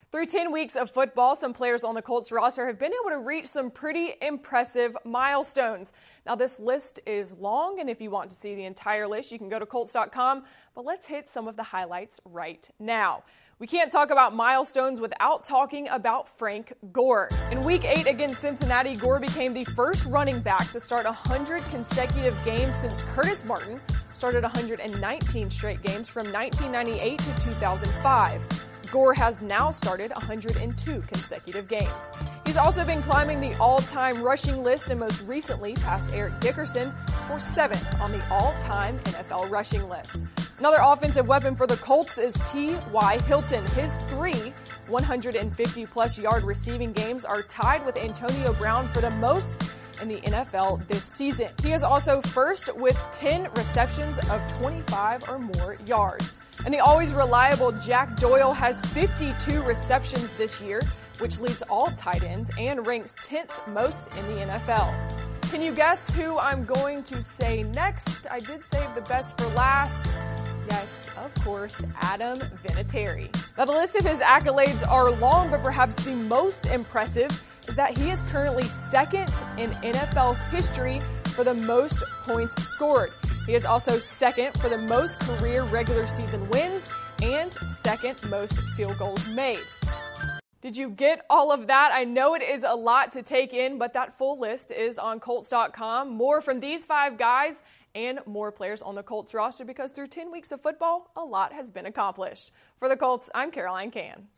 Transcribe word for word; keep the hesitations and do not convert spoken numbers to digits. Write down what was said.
Through ten weeks of football, some players on the Colts roster have been able to reach some pretty impressive milestones. Now, this list is long, and if you want to see the entire list, you can go to Colts dot com, but let's hit some of the highlights right now. We can't talk about milestones without talking about Frank Gore. In Week eight against Cincinnati, Gore became the first running back to start one hundred consecutive games since Curtis Martin started one hundred nineteen straight games from nineteen ninety-eight to two thousand five. Gore has now started one hundred two consecutive games. He's also been climbing the all-time rushing list and most recently passed Eric Dickerson for seventh on the all-time N F L rushing list. Another offensive weapon for the Colts is T Y. Hilton. His three one hundred fifty plus yard receiving games are tied with Antonio Brown for the most in the N F L this season. He is also first with ten receptions of twenty-five or more yards. And the always reliable Jack Doyle has fifty-two receptions this year, which leads all tight ends and ranks tenth most in the N F L. Can you guess who I'm going to say next? I did save the best for last. Yes, of course, Adam Vinatieri. Now, the list of his accolades are long, but perhaps the most impressive is that he is currently second in N F L history for the most points scored. He is also second for the most career regular season wins and second most field goals made. Did you get all of that? I know it is a lot to take in, but that full list is on Colts dot com. More from these five guys and more players on the Colts roster because through ten weeks of football, a lot has been accomplished. For the Colts, I'm Caroline Can.